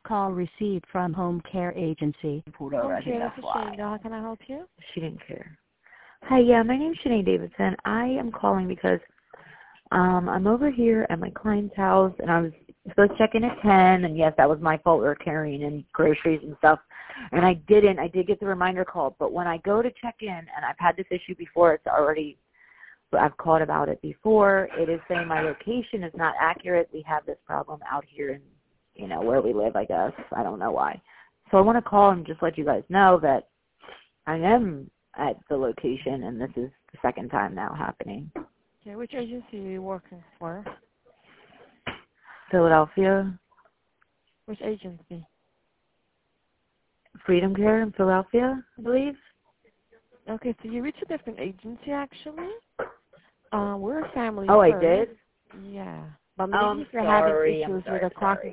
Call received from Home Care Agency. Pulled over. I think Okay, that's this is why. Shane. How can I help you? She didn't care. Hi, yeah, my name's Shanae Davidson. I am calling because I'm over here at my client's house, and I was supposed to check in at 10, and yes, that was my fault. We were carrying in groceries and stuff, and I didn't. I did get the reminder call, but when I go to check in, and I've had this issue before, I've called about it before, it is saying my location is not accurate. We have this problem out here in, where we live, I guess. I don't know why. So I want to call and just let you guys know that I am at the location, and this is the second time now happening. Okay, which agency are you working for? Philadelphia. Which agency? Freedom Care in Philadelphia, I believe. Okay, so you reached a different agency, actually. We're a family Oh, first. I did? Yeah. But Oh, maybe if you're having issues I'm with a clock